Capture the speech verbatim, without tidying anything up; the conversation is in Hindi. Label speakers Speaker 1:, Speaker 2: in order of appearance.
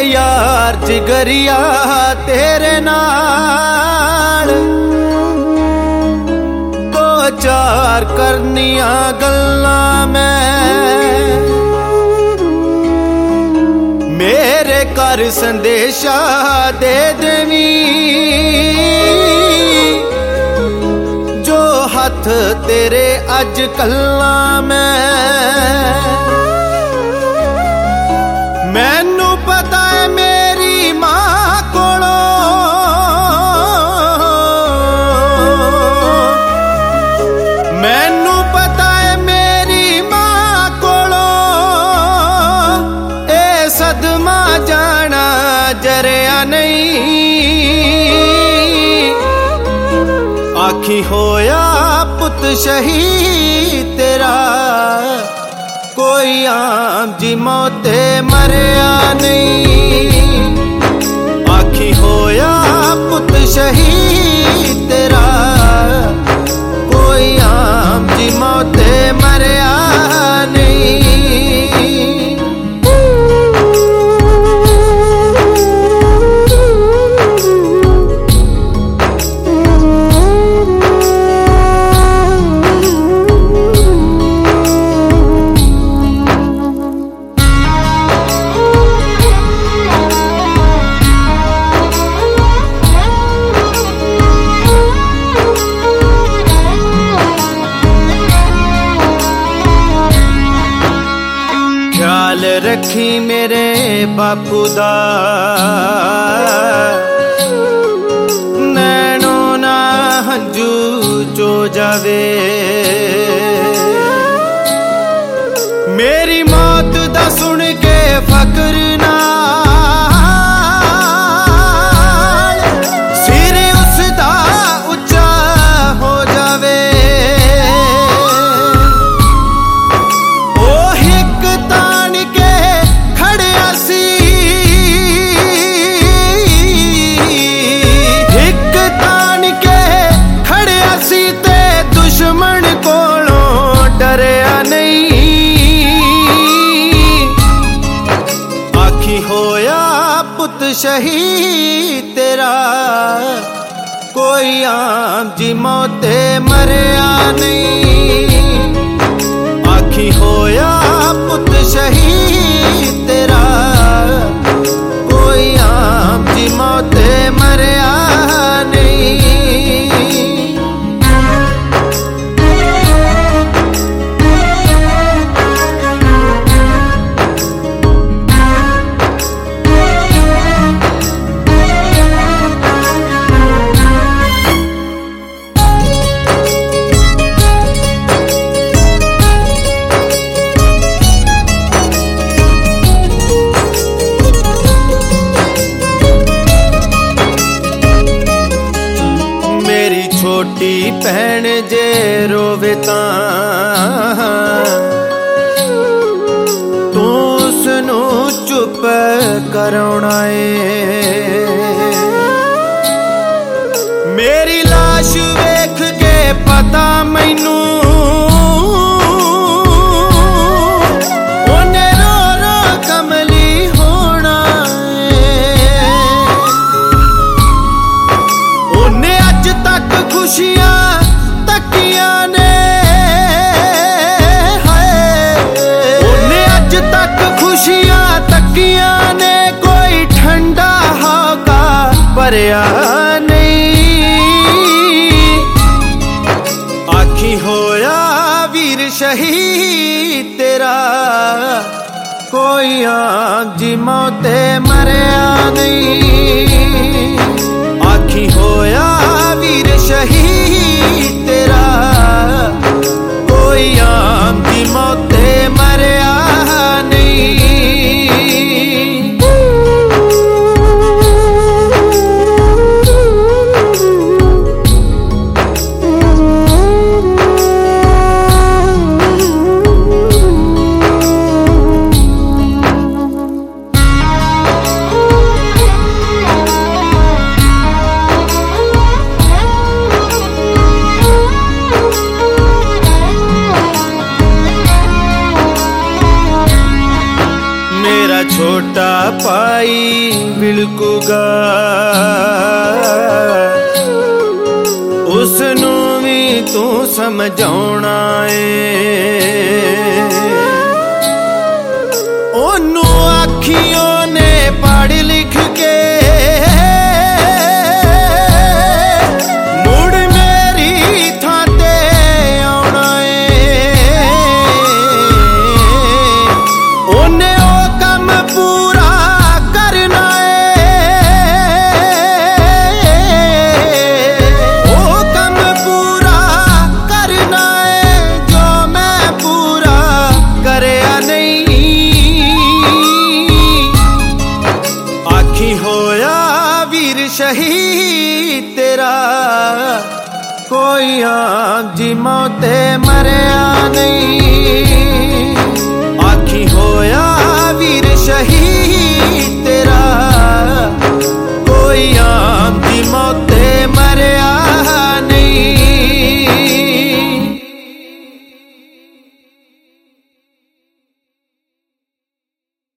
Speaker 1: यार जिगरिया तेरे नाल दो चार करनिया गल्लां मैं मेरे घर संदेशा दे देवी जो हथ तेरे अज कल्ला मैं मैनू पता है मेरी मां कोलों मैनू पता है मेरी मां कोलों ए सदमा जाना जरिया नहीं आखी होया पुत शहीद तेरा कोई आम जी मौते मरिया नहीं आखी होया पुत शहीद तेरा कोई आम जी मौते मरिया नहीं रखी मेरे बापू दा नैनो ना हंजू चो जावे मेरी मौत दा सुन के फकर ना सिर उसदा उच्चा हो जावे डरिया नहीं आखी होया पुत शहीद तेरा कोई आम जी मौते मरिया नहीं आखी होया पुत शहीद तेरा कोई आम जी मौते मरिया नहीं छोटी भैन जे रोवे तां तू उसनू चुप कराउणा ए मेरी लाश वेख के पता मैनू ओने रो रो कमली होना ओने अज तक खुशियां तकिया ने ओने अज तक खुशियां तकिया ने कोई ठंडा होगा भरिया नहीं आखी होया वीर शहीद तेरा कोई आम जी मौते मरिया नहीं आखी होया वीर शहीद तेरा कोई आम की मौते मरिया नहीं तेरा छोटा भाई बिलकुगा उसनू भी तू समझाउणा ए ओनू आखियों ने पढ़ लिख के शहीद तेरा कोई आग जी मौते मरिया नहीं।